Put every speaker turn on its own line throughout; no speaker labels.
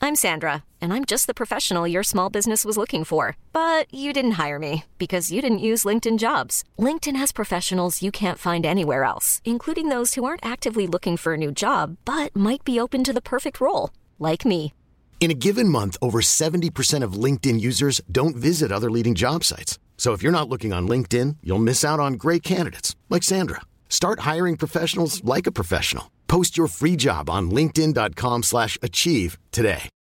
I'm Sandra, and I'm just the professional your small business was looking for. But you didn't hire me because you didn't use LinkedIn Jobs. LinkedIn has professionals you can't find anywhere else, including those who aren't actively looking for a new job, but might be open to the perfect role, like me.
In a given month, over 70% of LinkedIn users don't visit other leading job sites. So if you're not looking on LinkedIn, you'll miss out on great candidates like Sandra. Start hiring professionals like a professional. Post your free job on linkedin.com/achieve today.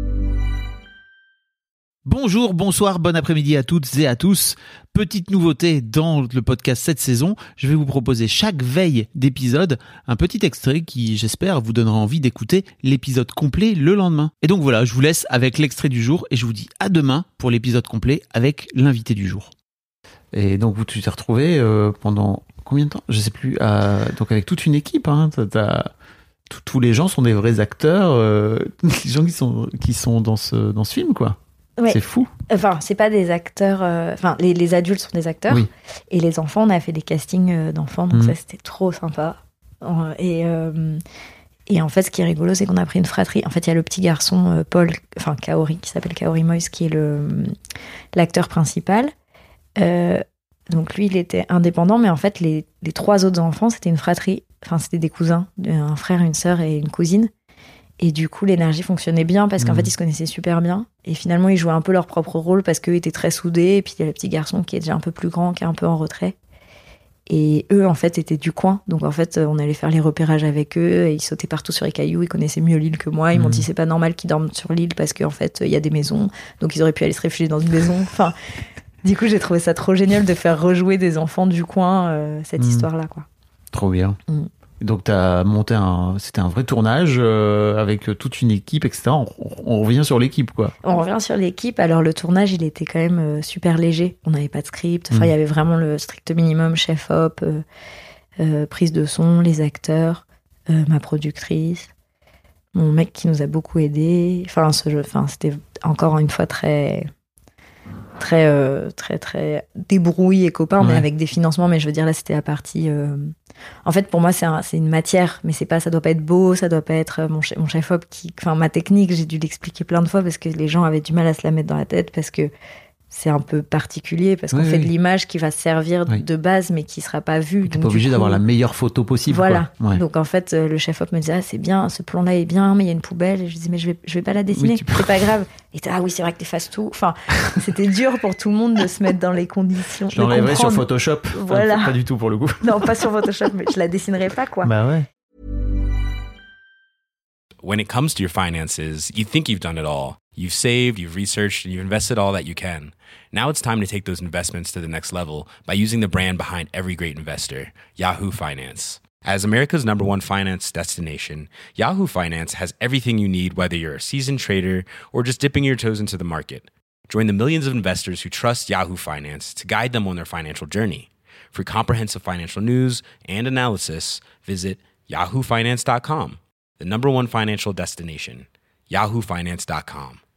Bonjour, bonsoir, bon après-midi à toutes et à tous. Petite nouveauté dans le podcast cette saison, je vais vous proposer chaque veille d'épisode un petit extrait qui, j'espère, vous donnera envie d'écouter l'épisode complet le lendemain. Et donc voilà, je vous laisse avec l'extrait du jour et je vous dis à demain pour l'épisode complet avec l'invité du jour. Et donc vous t'es retrouvé pendant combien de temps ? Je sais plus. Donc avec toute une équipe, hein, tous les gens sont des vrais acteurs, les gens qui sont dans ce film, quoi.
Ouais.
C'est fou.
Enfin, c'est pas des acteurs. Enfin, les adultes sont des acteurs.
Oui.
Et les enfants, on a fait des castings d'enfants, donc ça, c'était trop sympa. Et en fait, ce qui est rigolo, c'est qu'on a pris une fratrie. En fait, il y a le petit garçon, Paul, enfin, Kaori, qui s'appelle Kaori Moïse, qui est l'acteur principal. Donc lui, il était indépendant, mais en fait, les trois autres enfants, c'était une fratrie. Enfin, c'était des cousins, un frère, une sœur et une cousine. Et du coup, l'énergie fonctionnait bien parce qu'en fait, ils se connaissaient super bien. Et finalement, ils jouaient un peu leur propre rôle parce qu'eux étaient très soudés. Et puis, il y a le petit garçon qui est déjà un peu plus grand, qui est un peu en retrait. Et eux, en fait, étaient du coin. Donc, en fait, on allait faire les repérages avec eux. Et ils sautaient partout sur les cailloux. Ils connaissaient mieux l'île que moi. Ils m'ont dit, c'est pas normal qu'ils dorment sur l'île parce qu'en fait, il y a des maisons. Donc, ils auraient pu aller se réfugier dans une maison. Enfin, du coup, j'ai trouvé ça trop génial de faire rejouer des enfants du coin cette histoire-là, quoi.
Trop bien. Donc, t'as monté c'était un vrai tournage avec toute une équipe, etc. On revient sur l'équipe, quoi.
On revient sur l'équipe. Alors, le tournage, il était quand même super léger. On n'avait pas de script. Enfin, il y avait vraiment le strict minimum, chef-op, prise de son, les acteurs, ma productrice, mon mec qui nous a beaucoup aidés. Enfin, c'était encore une fois très débrouille et copain, mais avec des financements. Mais je veux dire, là, c'était la partie... En fait, pour moi, c'est une matière, mais ça doit pas être beau, ça doit pas être mon chef-op enfin, ma technique, j'ai dû l'expliquer plein de fois parce que les gens avaient du mal à se la mettre dans la tête parce que c'est un peu particulier, parce qu'on fait de l'image qui va servir de base, mais qui sera pas vue.
T'es pas obligé d'avoir la meilleure photo possible.
Voilà.
Quoi. Ouais.
Donc, en fait, le chef-op me disait, c'est bien, ce plan-là est bien, mais il y a une poubelle. Et je disais, mais je vais pas la dessiner, c'est pas grave. Et oui, c'est vrai que t'effaces tout. Enfin, c'était dur pour tout le monde de se mettre dans les conditions.
Je l'enlèverais sur Photoshop.
Voilà.
Enfin, pas du tout pour le coup.
Non, pas sur Photoshop, mais je la dessinerais pas, quoi.
Bah ouais.
When it comes to your finances, you think you've done it all. You've saved, you've researched, and you've invested all that you can. Now it's time to take those investments to the next level by using the brand behind every great investor, Yahoo Finance. As America's #1 finance destination, Yahoo Finance has everything you need, whether you're a seasoned trader or just dipping your toes into the market. Join the millions of investors who trust Yahoo Finance to guide them on their financial journey. For comprehensive financial news and analysis, visit yahoofinance.com. The #1 financial destination, yahoofinance.com.